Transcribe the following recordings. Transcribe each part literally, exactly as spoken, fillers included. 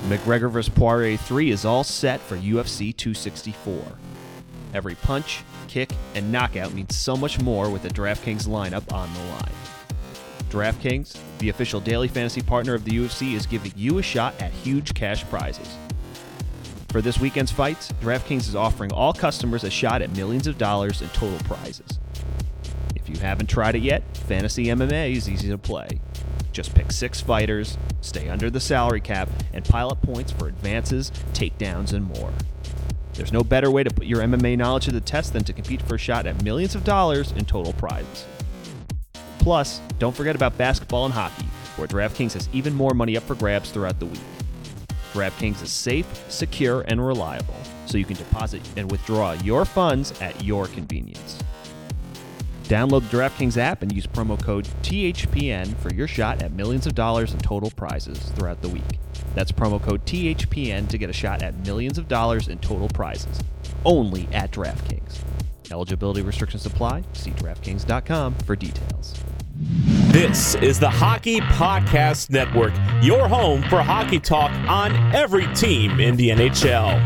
McGregor versus. Poirier three is all set for U F C two sixty-four. Every punch, kick, and knockout means so much more with the DraftKings lineup on the line. DraftKings, the official daily fantasy partner of the U F C, is giving you a shot at huge cash prizes. For this weekend's fights, DraftKings is offering all customers a shot at millions of dollars in total prizes. If you haven't tried it yet, Fantasy M M A is easy to play. Just pick six fighters, stay under the salary cap, and pile up points for advances, takedowns, and more. There's no better way to put your M M A knowledge to the test than to compete for a shot at millions of dollars in total prizes. Plus, don't forget about basketball and hockey, where DraftKings has even more money up for grabs throughout the week. DraftKings is safe, secure, and reliable, so you can deposit and withdraw your funds at your convenience. Download the DraftKings app and use promo code T H P N for your shot at millions of dollars in total prizes throughout the week. That's promo code T H P N to get a shot at millions of dollars in total prizes, only at DraftKings. Eligibility restrictions apply. See DraftKings dot com for details. This is the Hockey Podcast Network, your home for hockey talk on every team in the N H L.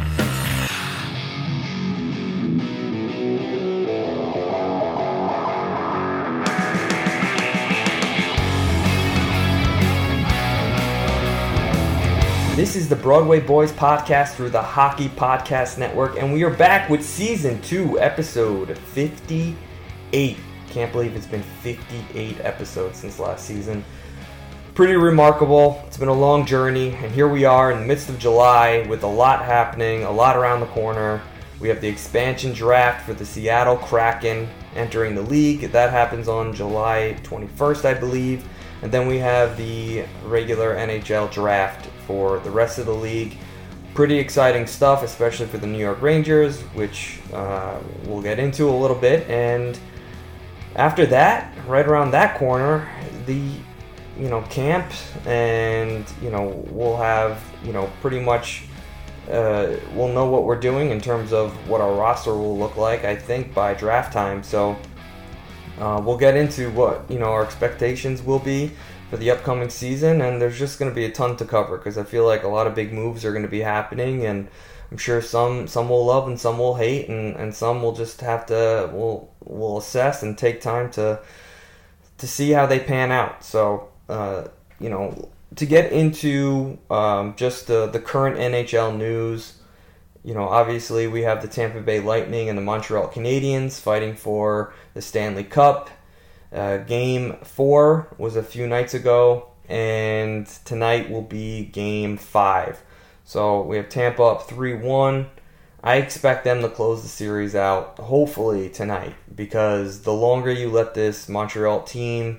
This is the Broadway Boys podcast through the Hockey Podcast Network, and we are back with Season two, Episode fifty-eight. Can't believe it's been fifty-eight episodes since last season. Pretty remarkable. It's been a long journey, and here we are in the midst of July with a lot happening, a lot around the corner. We have the expansion draft for the Seattle Kraken entering the league. That happens on July twenty-first, I believe. And then we have the regular N H L draft for the rest of the league. Pretty exciting stuff, especially for the New York Rangers, which uh, we'll get into a little bit. And after that, right around that corner, the you know camp, and you know we'll have you know pretty much uh, we'll know what we're doing in terms of what our roster will look like, I think, by draft time. So uh, we'll get into what you know our expectations will be for the upcoming season, and there's just going to be a ton to cover because I feel like a lot of big moves are going to be happening, and I'm sure some some will love and some will hate, and, and some will just have to will will assess and take time to to see how they pan out. So uh, you know, to get into um, just the the current N H L news, you know, obviously we have the Tampa Bay Lightning and the Montreal Canadiens fighting for the Stanley Cup. Uh, game four was a few nights ago, and tonight will be game five. So we have Tampa up three one. I expect them to close the series out, hopefully tonight, because the longer you let this Montreal team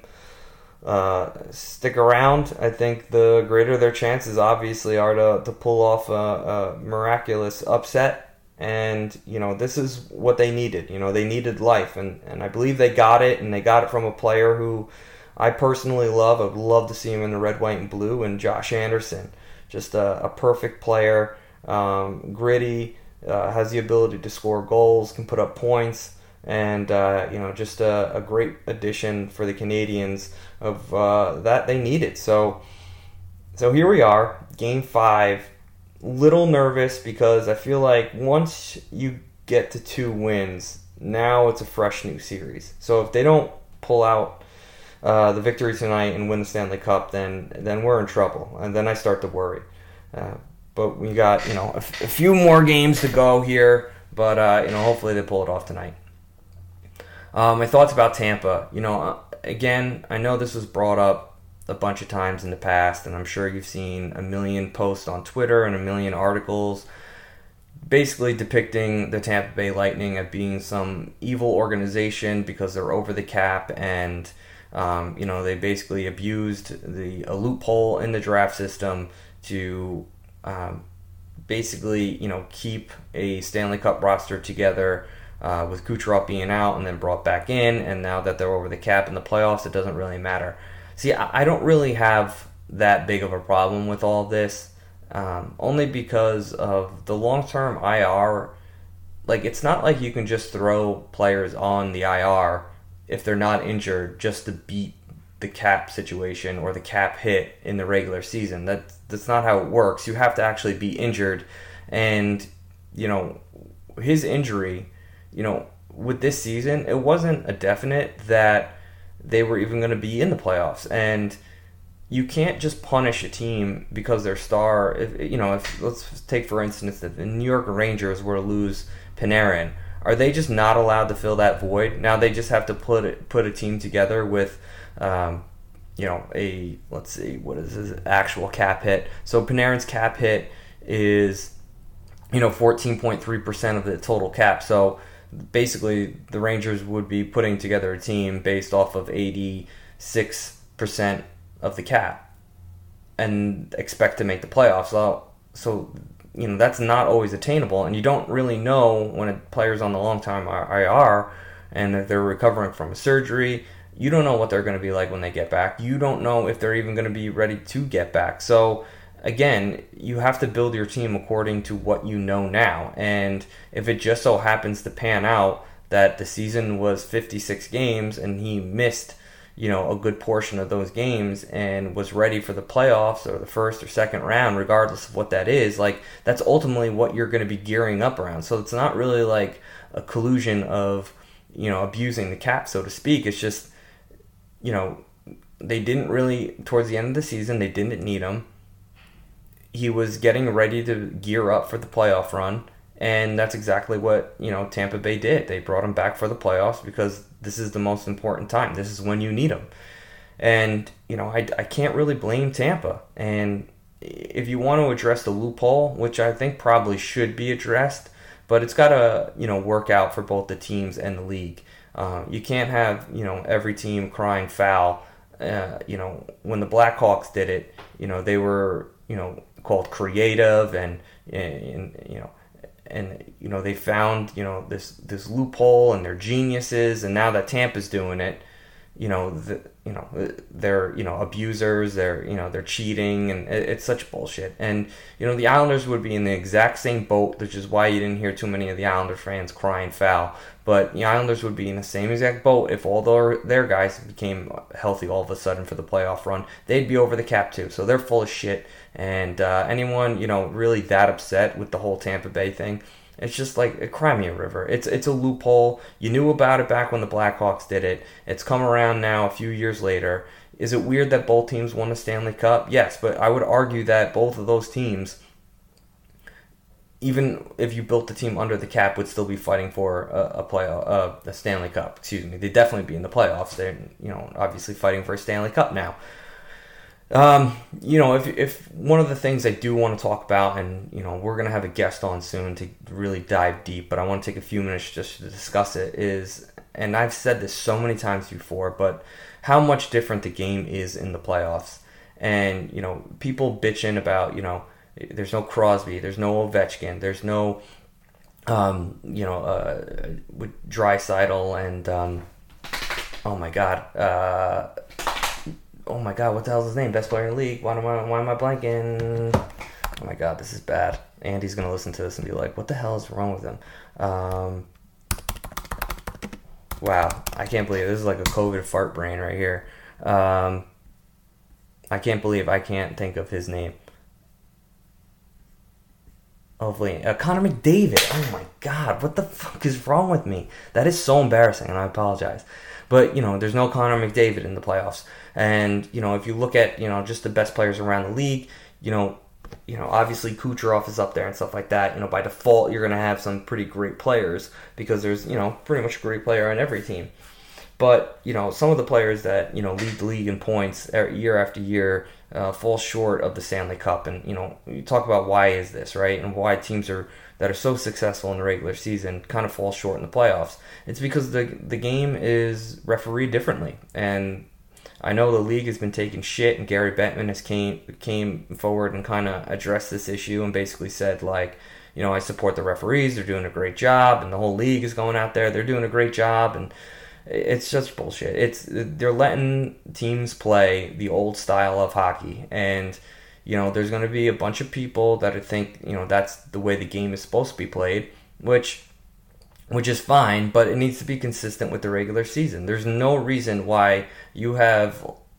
uh, stick around, I think the greater their chances obviously are to, to pull off a, a miraculous upset. And, you know, this is what they needed. You know, they needed life, and, and I believe they got it, and they got it from a player who I personally love. I'd love to see him in the red, white, and blue, and Josh Anderson. Just a, a perfect player, um, gritty, uh, has the ability to score goals, can put up points, and, uh, you know, just a, a great addition for the Canadiens of uh, that they needed. So, so here we are, game five. Little nervous because I feel like once you get to two wins, now it's a fresh new series. So if they don't pull out uh, the victory tonight and win the Stanley Cup, then then we're in trouble, and then I start to worry. Uh, but we got you know a, f- a few more games to go here, but uh, you know hopefully they pull it off tonight. Uh, my thoughts about Tampa. You know, uh, again, I know this was brought up a bunch of times in the past, and I'm sure you've seen a million posts on Twitter and a million articles basically depicting the Tampa Bay Lightning as being some evil organization because they're over the cap, and um, you know they basically abused the a loophole in the draft system to um, basically you know keep a Stanley Cup roster together uh, with Kucherov being out and then brought back in, and now that they're over the cap in the playoffs, it doesn't really matter. See, I don't really have that big of a problem with all of this, um, only because of the long-term I R. Like, it's not like you can just throw players on the I R if they're not injured just to beat the cap situation or the cap hit in the regular season. That that's not how it works. You have to actually be injured, and you know his injury, you know, with this season, it wasn't a definite that they were even going to be in the playoffs, and you can't just punish a team because their star, if, you know, if let's take for instance that the New York Rangers were to lose Panarin, are they just not allowed to fill that void? Now they just have to put it, put a team together with, um, you know, a, let's see, what is his actual cap hit? So Panarin's cap hit is, you know, fourteen point three percent of the total cap. So basically the Rangers would be putting together a team based off of eighty-six percent of the cap and expect to make the playoffs. So, so, you know, that's not always attainable, and you don't really know when a player's on the long-term I R and if they're recovering from a surgery. You don't know what they're going to be like when they get back. You don't know if they're even going to be ready to get back. So, again, you have to build your team according to what you know now. And if it just so happens to pan out that the season was fifty-six games and he missed, you know, a good portion of those games and was ready for the playoffs or the first or second round, regardless of what that is, like, that's ultimately what you're going to be gearing up around. So it's not really like a collusion of, you know, abusing the cap, so to speak. It's just, you know, they didn't really, towards the end of the season, they didn't need him. He was getting ready to gear up for the playoff run, and that's exactly what, you know, Tampa Bay did. They brought him back for the playoffs because this is the most important time. This is when you need him. And, you know, I, I can't really blame Tampa. And if you want to address the loophole, which I think probably should be addressed, but it's got to, you know, work out for both the teams and the league. Uh, you can't have, you know, every team crying foul. Uh, you know, when the Blackhawks did it, you know, they were, you know, called creative and, and, and you know, and, you know, they found, you know, this, this loophole and they're geniuses. And now that Tampa's doing it, you know, the, you know, they're, you know, abusers, they're, you know, they're cheating, and it, it's such bullshit. And, you know, the Islanders would be in the exact same boat, which is why you didn't hear too many of the Islander fans crying foul. But the Islanders would be in the same exact boat if all their, their guys became healthy all of a sudden for the playoff run. They'd be over the cap too. So they're full of shit. And uh, anyone, you know, really that upset with the whole Tampa Bay thing, it's just like a cry me a river. It's it's a loophole. You knew about it back when the Blackhawks did it. It's come around now a few years later. Is it weird that both teams won a Stanley Cup? Yes, but I would argue that both of those teams, even if you built the team under the cap, would still be fighting for a, a play, uh, a Stanley Cup. Excuse me. They'd definitely be in the playoffs. They're, you know, obviously fighting for a Stanley Cup now. Um, you know, if if one of the things I do want to talk about, and, you know, we're going to have a guest on soon to really dive deep, but I want to take a few minutes just to discuss it, is, and I've said this so many times before, but how much different the game is in the playoffs. And, you know, people bitching about, you know, there's no Crosby, there's no Ovechkin, there's no, um, you know, uh, with Draisaitl and, um, oh my God, uh, oh my God, what the hell is his name? Best player in the league. Why am I, why am I blanking? Oh my God, this is bad. Andy's going to listen to this and be like, what the hell is wrong with him? Um, wow, I can't believe it. This is like a COVID fart brain right here. Um, I can't believe I can't think of his name. Hopefully, uh, Connor McDavid. Oh my God, what the fuck is wrong with me? That is so embarrassing, and I apologize. But, you know, there's no Connor McDavid in the playoffs. And, you know, if you look at, you know, just the best players around the league, you know, you know, obviously Kucherov is up there and stuff like that. You know, by default, you're going to have some pretty great players because there's, you know, pretty much a great player on every team. But, you know, some of the players that, you know, lead the league in points year after year uh, fall short of the Stanley Cup. And, you know, you talk about why is this, right? And why teams are that are so successful in the regular season kind of fall short in the playoffs. It's because the the game is refereed differently. And I know the league has been taking shit, and Gary Bettman has came came forward and kind of addressed this issue and basically said, like, you know, I support the referees. They're doing a great job, and the whole league is going out there. They're doing a great job, and it's just bullshit. It's they're letting teams play the old style of hockey, and, you know, there's going to be a bunch of people that think, you know, that's the way the game is supposed to be played, which which is fine, but it needs to be consistent with the regular season. There's no reason why you have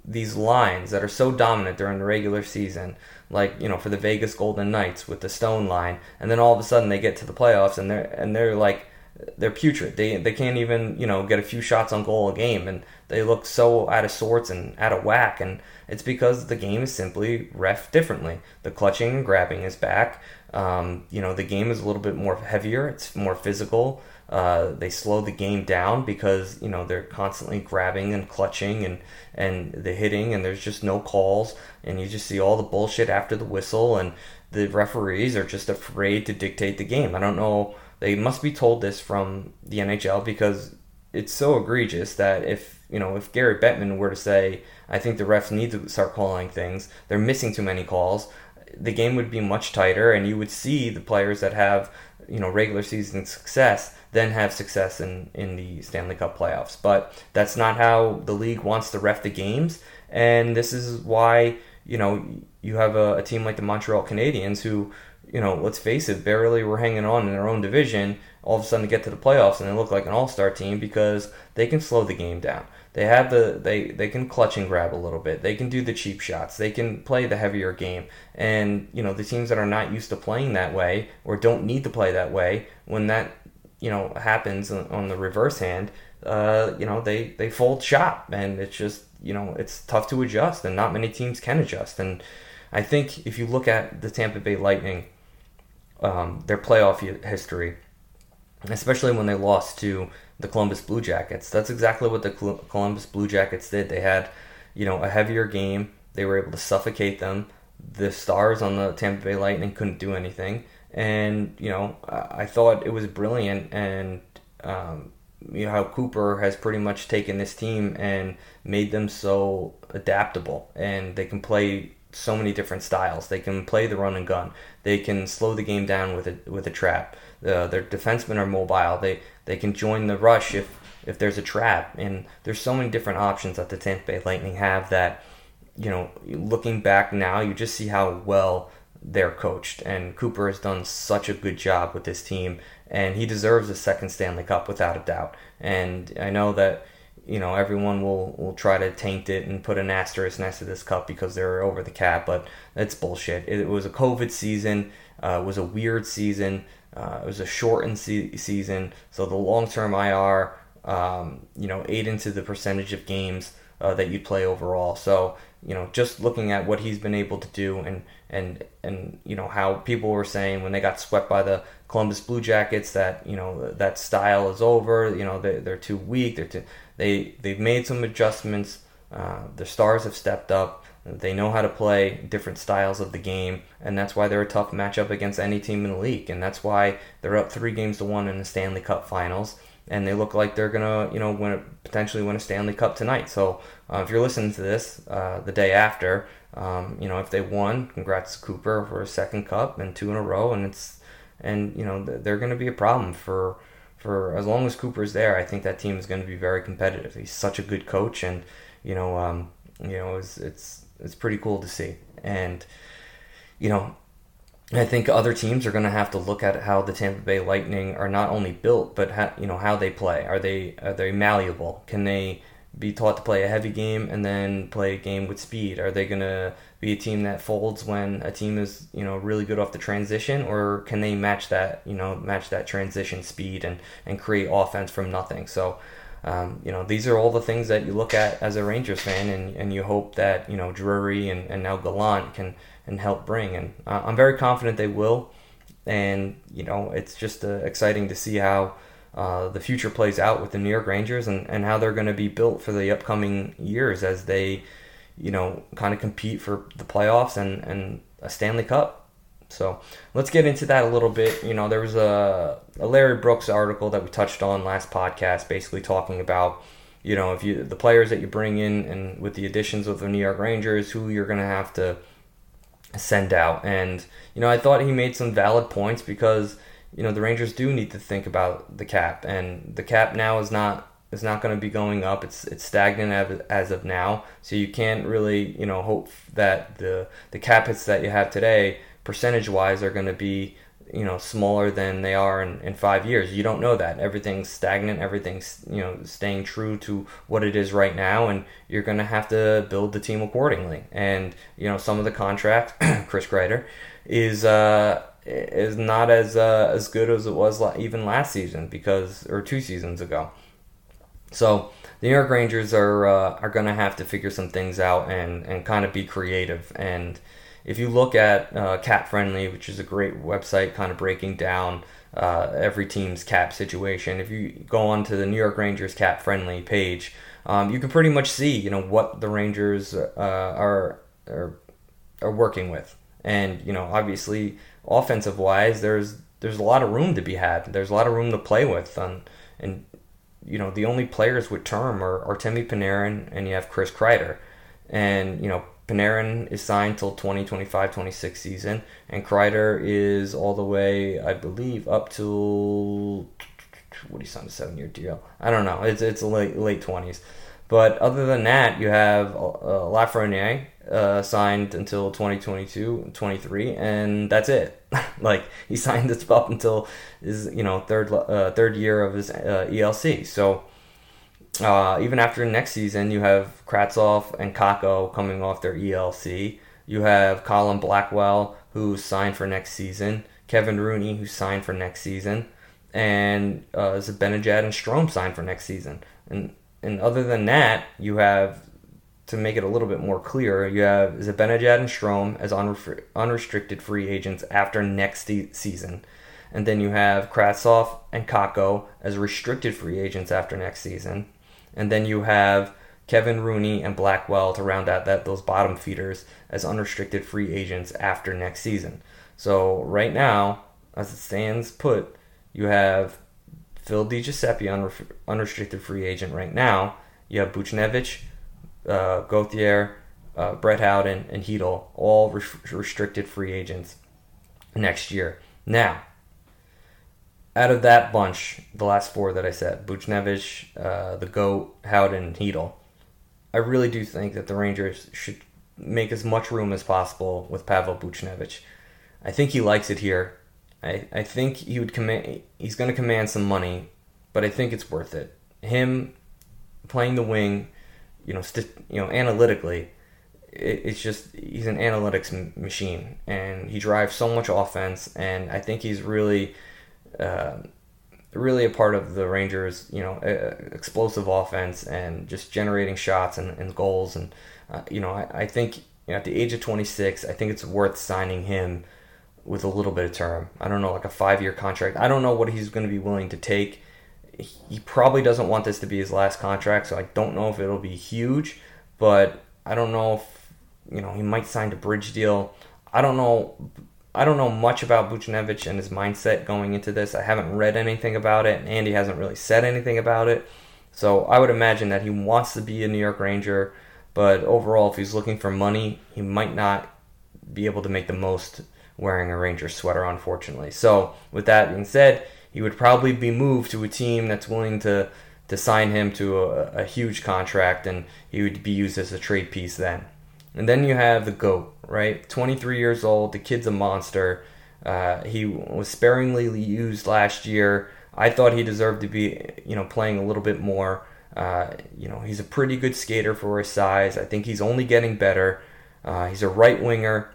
these lines that are so dominant during the regular season, like, you know, for the Vegas Golden Knights with the Stone line, and then all of a sudden they get to the playoffs and they're and they're like they're putrid. They they can't even, you know, get a few shots on goal a game, and they look so out of sorts and out of whack, and it's because the game is simply ref differently. The clutching and grabbing is back. Um, you know, the game is a little bit more heavier. It's more physical. Uh, they slow the game down because, you know, they're constantly grabbing and clutching and, and the hitting, and there's just no calls, and you just see all the bullshit after the whistle, and the referees are just afraid to dictate the game. I don't know. They must be told this from the N H L, because it's so egregious that if, you know, if Gary Bettman were to say, I think the refs need to start calling things, they're missing too many calls, the game would be much tighter, and you would see the players that have, you know, regular season success then have success in, in the Stanley Cup playoffs. But that's not how the league wants to ref the games, and this is why, you know, you have a, a team like the Montreal Canadiens who, you know, let's face it, barely were hanging on in their own division, all of a sudden to get to the playoffs, and they look like an all-star team because they can slow the game down. They have the they they can clutch and grab a little bit. They can do the cheap shots. They can play the heavier game. And, you know, the teams that are not used to playing that way or don't need to play that way, when that, you know, happens on the reverse hand, uh, you know, they, they fold shop, and it's just, you know, it's tough to adjust, and not many teams can adjust. And I think if you look at the Tampa Bay Lightning, um, their playoff history, especially when they lost to the Columbus Blue Jackets, that's exactly what the Columbus Blue Jackets did. They had, you know, a heavier game. They were able to suffocate them. The stars on the Tampa Bay Lightning couldn't do anything. And, you know, I thought it was brilliant, and, um, you know, how Cooper has pretty much taken this team and made them so adaptable, and they can play so many different styles. They can play the run and gun. They can slow the game down with a with a trap. Uh, their defensemen are mobile. They they can join the rush if if there's a trap. And there's so many different options that the Tampa Bay Lightning have that, you know, looking back now, you just see how well they're coached. And Cooper has done such a good job with this team, and he deserves a second Stanley Cup without a doubt. And I know that, you know, everyone will, will try to taint it and put an asterisk next to this cup because they're over the cap, but that's bullshit. It, it was a COVID season. Uh, it was a weird season. Uh, it was a shortened se- season. So the long-term I R, um, you know, ate into the percentage of games uh, that you play overall. So, you know, just looking at what he's been able to do, and, and, and you know, how people were saying when they got swept by the Columbus Blue Jackets that, you know, that style is over, you know, they, they're too weak, they're too, they, they've made some adjustments, uh, the stars have stepped up, they know how to play different styles of the game, and that's why they're a tough matchup against any team in the league, and that's why they're up three games to one in the Stanley Cup Finals, and they look like they're gonna, you know, win a, potentially win a Stanley Cup tonight. So uh, if you're listening to this uh, the day after, um, you know, if they won, congrats to Cooper for a second cup and two in a row, and it's and you know they're going to be a problem for for as long as Cooper's there. I think that team is going to be very competitive. He's such a good coach, and you know, um, you know, it's it's it's pretty cool to see, and you know. I think other teams are going to have to look at how the Tampa Bay Lightning are not only built, but how, you know, how they play. Are they are they malleable? Can they be taught to play a heavy game and then play a game with speed? Are they going to be a team that folds when a team is, you know, really good off the transition, or can they match that, you know, match that transition speed and, and create offense from nothing? So, um, you know, these are all the things that you look at as a Rangers fan, and, and you hope that, you know, Drury and, and now Gallant can and help bring, and uh, I'm very confident they will, and you know, it's just uh, exciting to see how uh, the future plays out with the New York Rangers, and, and how they're going to be built for the upcoming years as they, you know, kind of compete for the playoffs and, and a Stanley Cup. So let's get into that a little bit. You know, there was a, a Larry Brooks article that we touched on last podcast, basically talking about, you know, if you the players that you bring in, and with the additions of the New York Rangers, who you're going to have to send out. And you know, I thought he made some valid points, because you know, the Rangers do need to think about the cap, and the cap now is not is not going to be going up. It's it's stagnant as, as of now, so you can't really, you know, hope that the the cap hits that you have today, percentage wise, are going to be, you know, smaller than they are in, in five years. You don't know that. Everything's stagnant. Everything's, you know, staying true to what it is right now, and you're going to have to build the team accordingly. And, you know, some of the contract, Chris Kreider, is uh, is not as uh, as good as it was even last season because or two seasons ago. So the New York Rangers are uh, are going to have to figure some things out and, and kind of be creative. And if you look at uh, Cap Friendly, which is a great website kind of breaking down uh, every team's cap situation, if you go on to the New York Rangers Cap Friendly page, um, you can pretty much see, you know, what the Rangers uh, are, are are working with. And, you know, obviously, offensive-wise, there's there's a lot of room to be had. There's a lot of room to play with. Um, and, you know, the only players with term are Artemi Panarin and you have Chris Kreider. And, you know, Panarin is signed till twenty twenty-five twenty-six season, and Kreider is all the way, I believe, up till, what, he signed a seven-year deal? I don't know. It's it's late late twenties. But other than that, you have uh, Lafreniere uh, signed until twenty twenty-two twenty-three, and that's it. Like, he signed this up until his, you know, third uh, third year of his uh, E L C. So, Uh, even after next season, you have Kravtsov and Kakko coming off their E L C. You have Colin Blackwell, who's signed for next season. Kevin Rooney, who's signed for next season. And uh, Zibanejad and Strome signed for next season. And and other than that, you have, to make it a little bit more clear, you have Zibanejad and Strome as unre- unrestricted free agents after next se- season. And then you have Kravtsov and Kakko as restricted free agents after next season. And then you have Kevin Rooney and Blackwell to round out that those bottom feeders as unrestricted free agents after next season. So right now, as it stands put, you have Phil DiGiuseppe, unre- unrestricted free agent right now. You have Buchnevich, uh, Gauthier, uh, Brett Howden, and Hedl, all re- restricted free agents next year. Now, out of that bunch, the last four that I said, Buchnevich, uh, the GOAT, Howden, and Hedl, I really do think that the Rangers should make as much room as possible with Pavel Buchnevich. I think he likes it here. I, I think he would command. He's going to command some money, but I think it's worth it. Him playing the wing, you know, st- you know, analytically, it, it's just he's an analytics m- machine, and he drives so much offense, and I think he's really. Uh, really a part of the Rangers, you know, uh, explosive offense and just generating shots and, and goals. And, uh, you know, I, I think you know, at the age of twenty-six, I think it's worth signing him with a little bit of term. I don't know, like a five-year contract. I don't know what he's going to be willing to take. He probably doesn't want this to be his last contract, so I don't know if it'll be huge, but I don't know if, you know, he might sign a bridge deal. I don't know. I don't know much about Buchnevich and his mindset going into this. I haven't read anything about it, and Andy hasn't really said anything about it. So I would imagine that he wants to be a New York Ranger, but overall, if he's looking for money, he might not be able to make the most wearing a Ranger sweater, unfortunately. So with that being said, he would probably be moved to a team that's willing to, to sign him to a, a huge contract, and he would be used as a trade piece then. And then you have the GOAT, right? twenty-three years old. The kid's a monster. Uh, he was sparingly used last year. I thought he deserved to be, you know, playing a little bit more. Uh, you know, he's a pretty good skater for his size. I think he's only getting better. Uh, he's a right winger.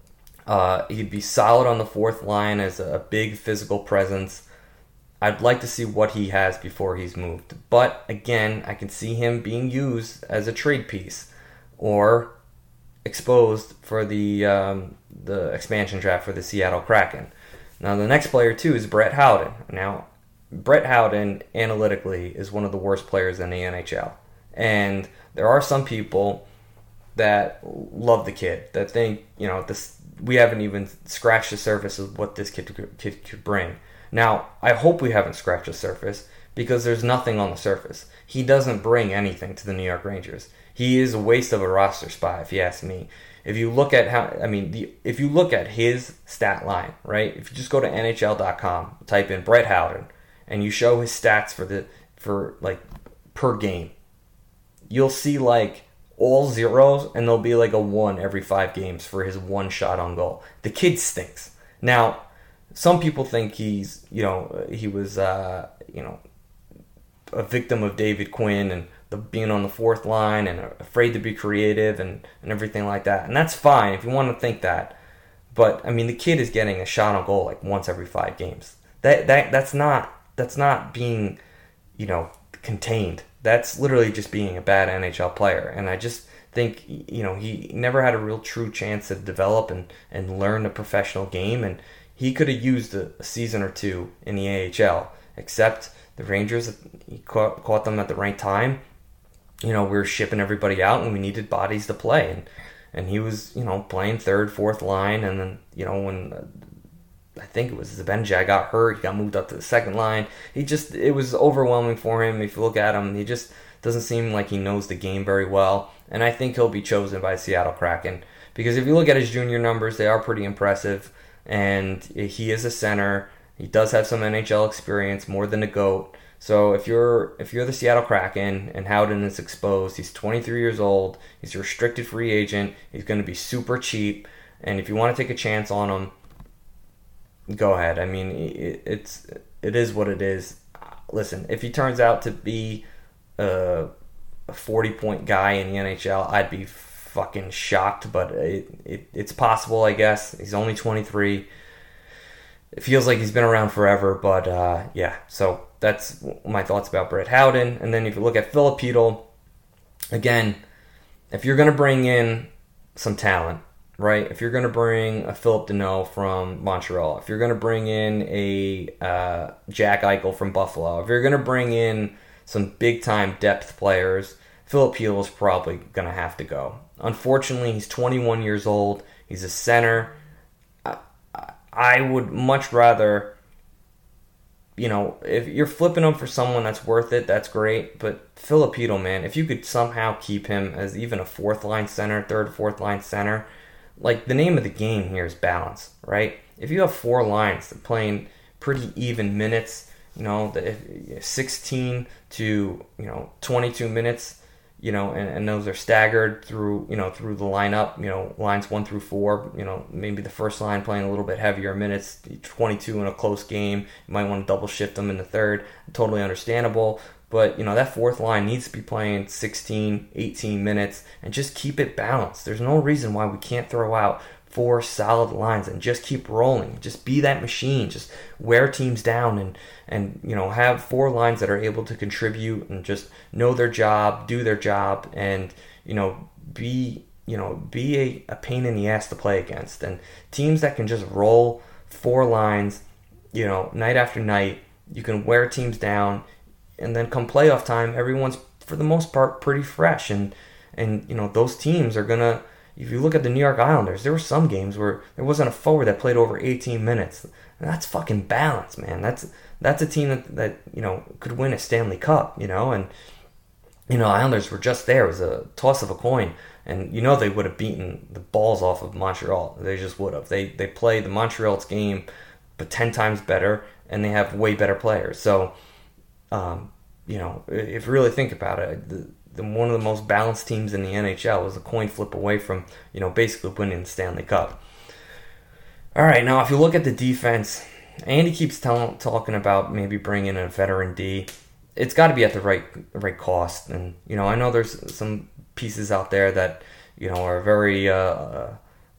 Uh, he'd be solid on the fourth line as a big physical presence. I'd like to see what he has before he's moved. But again, I can see him being used as a trade piece or exposed for the um, the expansion draft for the Seattle Kraken. Now the next player too is Brett Howden. Now Brett Howden analytically is one of the worst players in the N H L, and there are some people that love the kid that think, you know, this we haven't even scratched the surface of what this kid could, kid could bring. Now I hope we haven't scratched the surface, because there's nothing on the surface. He doesn't bring anything to the New York Rangers. He is a waste of a roster spot, if you ask me. If you look at how, I mean, the, if you look at his stat line, right? If you just go to N H L dot com, type in Brett Howden, and you show his stats for the for like per game, you'll see like all zeros, and there'll be like a one every five games for his one shot on goal. The kid stinks. Now, some people think he's, you know, he was, uh, you know, a victim of David Quinn and the, being on the fourth line and afraid to be creative and, and everything like that. And that's fine if you want to think that. But I mean, the kid is getting a shot on goal like once every five games. That that that's not that's not being, you know, contained. That's literally just being a bad N H L player. And I just think, you know, he never had a real true chance to develop and, and learn a professional game. And he could have used a, a season or two in the A H L, except the Rangers, he caught, caught them at the right time. You know, we were shipping everybody out and we needed bodies to play. And and he was, you know, playing third, fourth line. And then, you know, when uh, I think it was Zibanejad got hurt, he got moved up to the second line. He just, it was overwhelming for him. If you look at him, he just doesn't seem like he knows the game very well. And I think he'll be chosen by Seattle Kraken. Because if you look at his junior numbers, they are pretty impressive. And he is a center. He does have some N H L experience, more than a GOAT. So if you're if you're the Seattle Kraken and Howden is exposed, he's twenty-three years old, he's a restricted free agent, he's going to be super cheap, and if you want to take a chance on him, go ahead. I mean, it, it's it is what it is. Listen, if he turns out to be a forty-point guy in the N H L, I'd be fucking shocked, but it, it it's possible, I guess. He's only twenty-three. It feels like he's been around forever, but uh, yeah, so that's my thoughts about Brett Howden. And then if you look at Filipino, again, if you're going to bring in some talent, right? If you're going to bring a Philip Deneau from Montreal, if you're going to bring in a uh, Jack Eichel from Buffalo, if you're going to bring in some big-time depth players, Filipino is probably going to have to go. Unfortunately, he's twenty-one years old. He's a center. I, I would much rather, you know, if you're flipping him for someone that's worth it, that's great. But Filipino, man, if you could somehow keep him as even a fourth-line center, third, fourth-line center, like, the name of the game here is balance, right? If you have four lines that playing pretty even minutes, you know, the sixteen to, you know, twenty-two minutes, you know, and, and those are staggered through, you know, through the lineup, you know, lines one through four, you know, maybe the first line playing a little bit heavier minutes, twenty-two in a close game, you might want to double shift them in the third, totally understandable. But, you know, that fourth line needs to be playing sixteen, eighteen minutes and just keep it balanced. There's no reason why we can't throw out four solid lines and just keep rolling. Just be that machine. Just wear teams down and, and you know, have four lines that are able to contribute and just know their job, do their job, and, you know, be, you know, be a, a pain in the ass to play against. And teams that can just roll four lines, you know, night after night, you can wear teams down. And then come playoff time, everyone's, for the most part, pretty fresh. And, and you know, those teams are going to, if you look at the New York Islanders, there were some games where there wasn't a forward that played over eighteen minutes. And that's fucking balance, man. That's that's a team that, that, you know, could win a Stanley Cup, you know. And, you know, Islanders were just there. It was a toss of a coin. And, you know, they would have beaten the balls off of Montreal. They just would have. They, they played the Montreal's game, but ten times better, and they have way better players. So, Um, you know, if you really think about it, the, the, one of the most balanced teams in the N H L was a coin flip away from, you know, basically winning the Stanley Cup. All right, now if you look at the defense, Andy keeps tell, talking about maybe bringing in a veteran D. It's got to be at the right right cost. And, you know, I know there's some pieces out there that, you know, are very, uh, uh,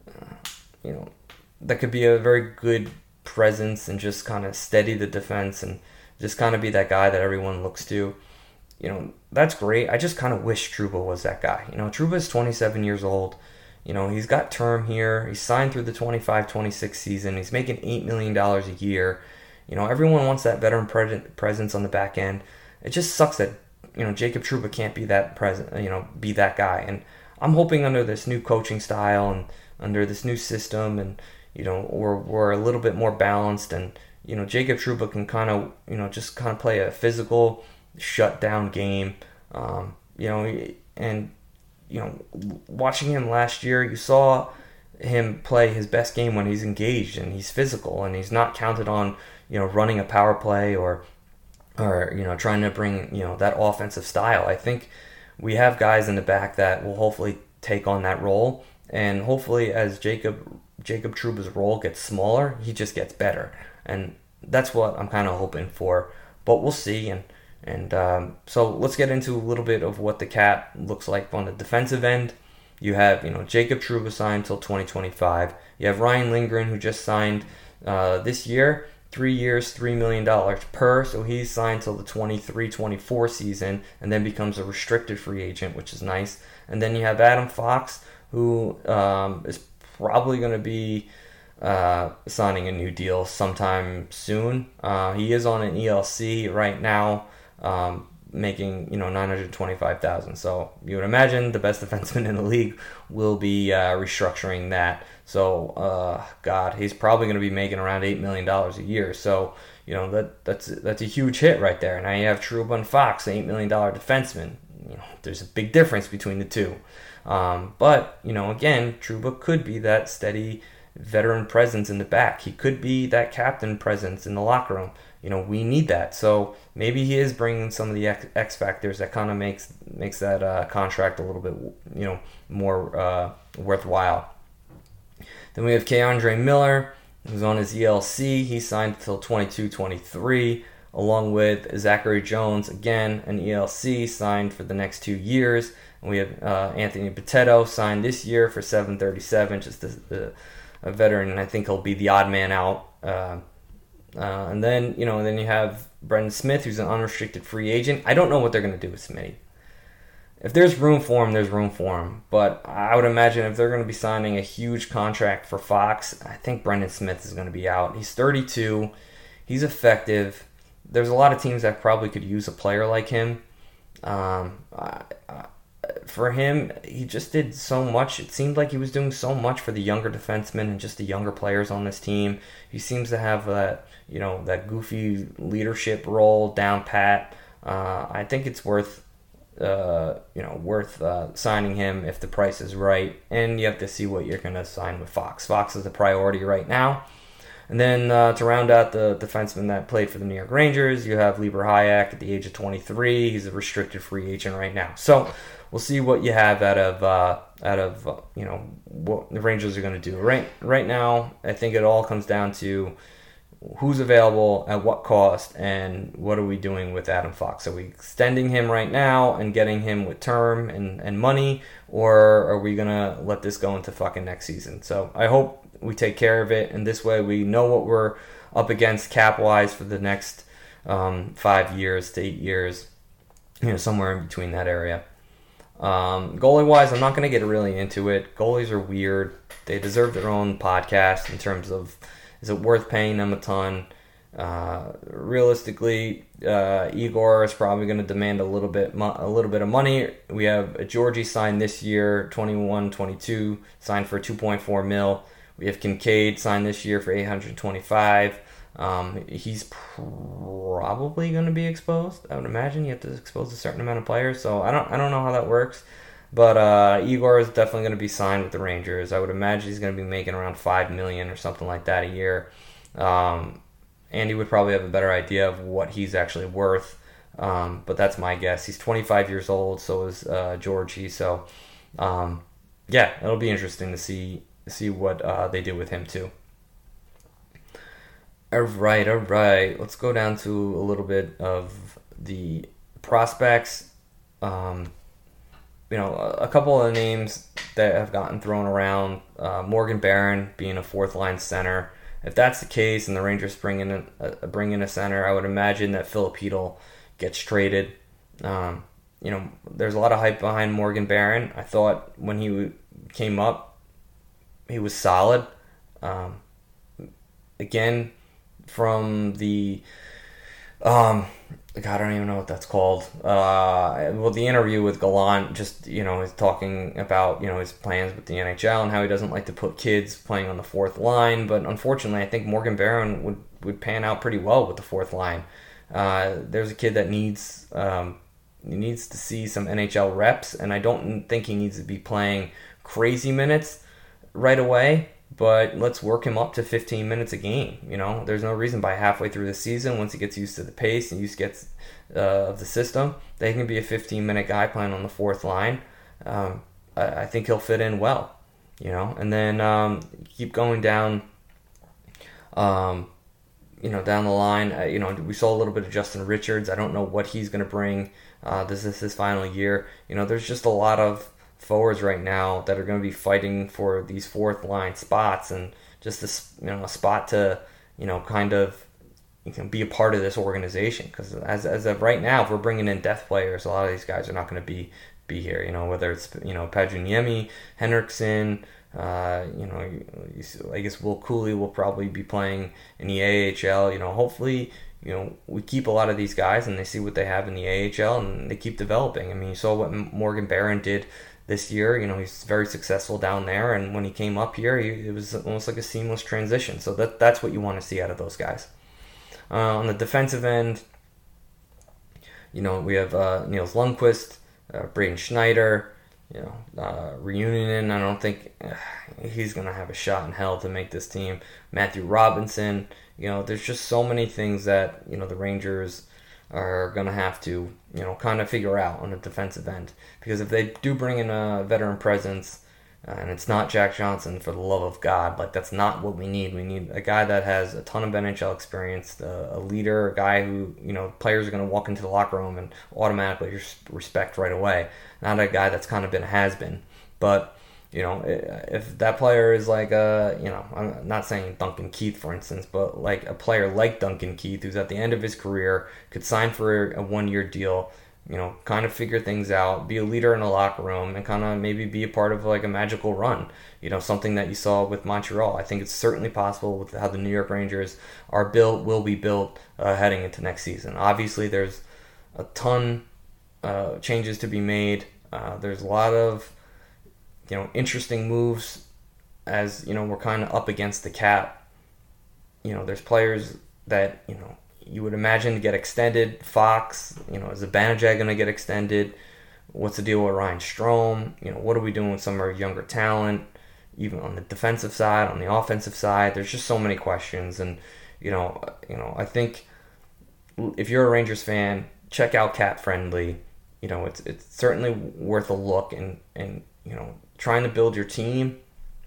you know, that could be a very good presence and just kind of steady the defense and just kind of be that guy that everyone looks to. You know, that's great. I just kind of wish Trouba was that guy. You know, Trouba is twenty-seven years old. You know, he's got term here. He's signed through the twenty-five twenty-six season. He's making eight million dollars a year. You know, everyone wants that veteran pre- presence on the back end. It just sucks that, you know, Jacob Trouba can't be that present, you know, be that guy. And I'm hoping under this new coaching style and under this new system and, you know, we're, we're a little bit more balanced and, you know, Jacob Trouba can kind of, you know, just kind of play a physical, shut-down game. Um, you know, and, you know, watching him last year, you saw him play his best game when he's engaged and he's physical and he's not counted on, you know, running a power play or, or you know, trying to bring, you know, that offensive style. I think we have guys in the back that will hopefully take on that role. And hopefully as Jacob Jacob Trouba's role gets smaller, he just gets better. And that's what I'm kind of hoping for. But we'll see. And and um, so let's get into a little bit of what the cap looks like on the defensive end. You have, you know, Jacob Trouba signed until twenty twenty-five. You have Ryan Lindgren, who just signed uh, this year, three years, three million dollars per. So he's signed till the twenty-three twenty-four season and then becomes a restricted free agent, which is nice. And then you have Adam Fox, who um, is probably going to be uh, signing a new deal sometime soon. Uh, he is on an E L C right now, um, making, you know, nine hundred twenty-five thousand dollars. So you would imagine the best defenseman in the league will be uh, restructuring that. So, uh, God, he's probably going to be making around eight million dollars a year. So, you know, that that's that's a huge hit right there. Now you have Trouba and Fox, eight million dollars defenseman. You know, there's a big difference between the two. Um, but, you know, again, Trouba could be that steady veteran presence in the back. He could be that captain presence in the locker room. You know, we need that. So maybe he is bringing some of the X, X factors that kind of makes makes that uh, contract a little bit, you know, more uh, worthwhile. Then we have Keandre Miller, who's on his E L C. He signed until twenty-two twenty-three, along with Zachary Jones, again, an E L C, signed for the next two years. And we have uh, Anthony Potetto signed this year for seven thirty-seven, just a, a, a veteran, and I think he'll be the odd man out. Uh, uh, and then, you know, and then you have Brendan Smith, who's an unrestricted free agent. I don't know what they're going to do with Smitty. If there's room for him, there's room for him. But I would imagine if they're going to be signing a huge contract for Fox, I think Brendan Smith is going to be out. He's thirty-two. He's effective. There's a lot of teams that probably could use a player like him. Um, I, I, for him, he just did so much. It seemed like he was doing so much for the younger defensemen and just the younger players on this team. He seems to have that, you know, that goofy leadership role down pat. Uh, I think it's worth, uh, you know, worth uh, signing him if the price is right. And you have to see what you're going to sign with Fox. Fox is the priority right now. And then uh, to round out the defenseman that played for the New York Rangers, you have Lieber Hayek at the age of twenty-three. He's a restricted free agent right now. So we'll see what you have out of uh, out of uh, you know, what the Rangers are going to do. Right right now, I think it all comes down to who's available, at what cost, and what are we doing with Adam Fox? Are we extending him right now and getting him with term and, and money, or are we going to let this go into fucking next season? So I hope we take care of it, and this way we know what we're up against cap-wise for the next um, five years to eight years, you know, somewhere in between that area. Um, goalie-wise, I'm not going to get really into it. Goalies are weird. They deserve their own podcast in terms of, is it worth paying them a ton? Uh, realistically, uh, Igor is probably going to demand a little bit, mo- a little bit of money. We have Georgie signed this year, twenty-one twenty-two, signed for two point four mil. We have Kincaid signed this year for eight hundred twenty-five. Um, he's probably going to be exposed. I would imagine you have to expose a certain amount of players, so I don't, I don't know how that works. But uh, Igor is definitely going to be signed with the Rangers. I would imagine he's going to be making around five million dollars or something like that a year. Um, Andy would probably have a better idea of what he's actually worth, um, but that's my guess. He's twenty-five years old, so is uh, Georgie. So, um, yeah, it'll be interesting to see see what uh, they do with him too. All right, all right. Let's go down to a little bit of the prospects. Um, you know, a, a couple of names that have gotten thrown around. Uh, Morgan Barron being a fourth line center. If that's the case, and the Rangers bring in a, a bring in a center, I would imagine that Filipino gets traded. Um, you know, there's a lot of hype behind Morgan Barron. I thought when he came up, he was solid. Um, again, from the um, God, I don't even know what that's called. Uh, well, the interview with Gallant, just, you know, is talking about, you know, his plans with the N H L and how he doesn't like to put kids playing on the fourth line. But unfortunately, I think Morgan Barron would, would pan out pretty well with the fourth line. Uh, there's a kid that needs um, he needs to see some N H L reps, and I don't think he needs to be playing crazy minutes right away. But let's work him up to fifteen minutes a game. You know, there's no reason by halfway through the season, once he gets used to the pace and used gets uh, of the system, that he can be a fifteen-minute guy playing on the fourth line. Um, I, I think he'll fit in well. You know, and then um, keep going down, um, you know, down the line. Uh, you know, we saw a little bit of Justin Richards. I don't know what he's going to bring. Uh, this is his final year. You know, there's just a lot of forwards right now that are going to be fighting for these fourth line spots, and just this, you know, a spot to, you know, kind of, you can be a part of this organization. Because as as of right now, if we're bringing in depth players, a lot of these guys are not going to be be here. You know, whether it's, you know, Paduniemi, Henriksen, uh, you know, I guess Will Cooley will probably be playing in the A H L. You know, hopefully, you know, we keep a lot of these guys and they see what they have in the A H L and they keep developing. I mean, you saw what Morgan Barron did this year. You know, he's very successful down there, and when he came up here, he, it was almost like a seamless transition. So that that's what you want to see out of those guys. Uh, on the defensive end, you know, we have uh, Niels Lundqvist, uh, Braden Schneider, you know, uh, Reunion. I don't think uh, he's going to have a shot in hell to make this team. Matthew Robinson, you know, there's just so many things that, you know, the Rangers are going to have to, you know, kind of figure out on the defensive end. Because if they do bring in a veteran presence, uh, and it's not Jack Johnson, for the love of God, like, that's not what we need. We need a guy that has a ton of N H L experience, uh, a leader, a guy who, you know, players are going to walk into the locker room and automatically respect right away. Not a guy that's kind of been a has-been. But, you know, if that player is like a, you know, I'm not saying Duncan Keith, for instance, but like a player like Duncan Keith, who's at the end of his career, could sign for a one-year deal, you know, kind of figure things out, be a leader in the locker room, and kind of maybe be a part of like a magical run, you know, something that you saw with Montreal. I think it's certainly possible with how the New York Rangers are built, will be built uh, heading into next season. Obviously, there's a ton uh, changes to be made. Uh, there's a lot of, you know, interesting moves as, you know, we're kind of up against the cap. You know, there's players that, you know, you would imagine to get extended. Fox, you know, is Zibanejad going to get extended? What's the deal with Ryan Strome? You know, what are we doing with some of our younger talent, even on the defensive side, on the offensive side? There's just so many questions, and you know, you know, I think if you're a Rangers fan, check out Cap Friendly. You know, it's it's certainly worth a look, and and you know, trying to build your team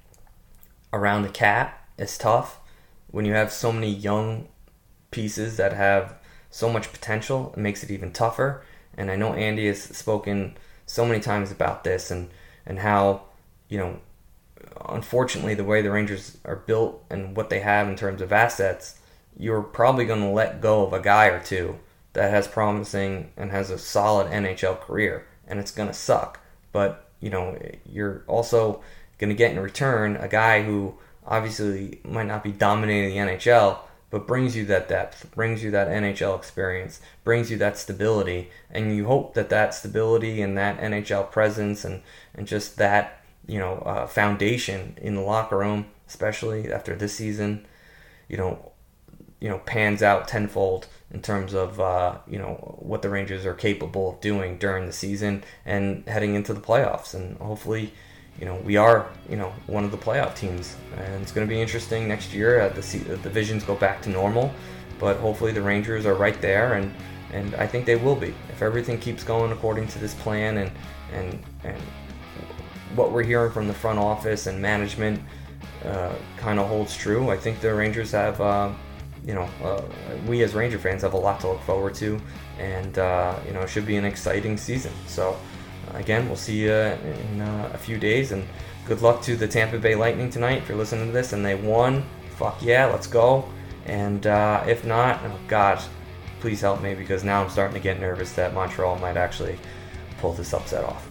around the cap is tough when you have so many young pieces that have so much potential. It makes it even tougher. And I know Andy has spoken so many times about this, and and how, you know, unfortunately the way the Rangers are built and what they have in terms of assets, you're probably going to let go of a guy or two that has promising and has a solid N H L career, and it's going to suck. But, you know, you're also going to get in return a guy who obviously might not be dominating the N H L, but brings you that depth, brings you that N H L experience, brings you that stability, and you hope that that stability and that N H L presence and, and just that, you know, uh, foundation in the locker room, especially after this season, you know, you know, pans out tenfold in terms of, uh, you know, what the Rangers are capable of doing during the season and heading into the playoffs. And hopefully, you know, we are, you know, one of the playoff teams, and it's going to be interesting next year. Uh, the the divisions go back to normal, but hopefully the Rangers are right there, and, and I think they will be if everything keeps going according to this plan, and and and what we're hearing from the front office and management uh, kind of holds true. I think the Rangers have, uh, you know, uh, we as Ranger fans have a lot to look forward to, and uh, you know, it should be an exciting season. So. Again, we'll see you in uh, a few days, and good luck to the Tampa Bay Lightning tonight if you're listening to this and they won. Fuck yeah, let's go. And uh, if not, oh God, please help me, because now I'm starting to get nervous that Montreal might actually pull this upset off.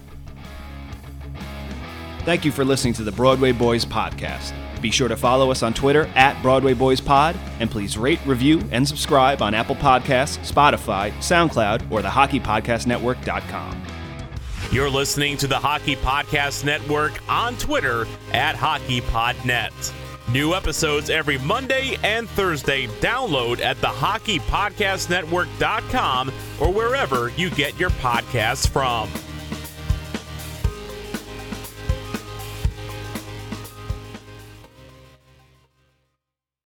Thank you for listening to the Broadway Boys podcast. Be sure to follow us on Twitter at Broadway Boys Pod, and please rate, review, and subscribe on Apple Podcasts, Spotify, SoundCloud, or the hockey podcast network dot com. You're listening to the Hockey Podcast Network on Twitter at HockeyPodNet. New episodes every Monday and Thursday. Download at the hockey podcast network dot com or wherever you get your podcasts from.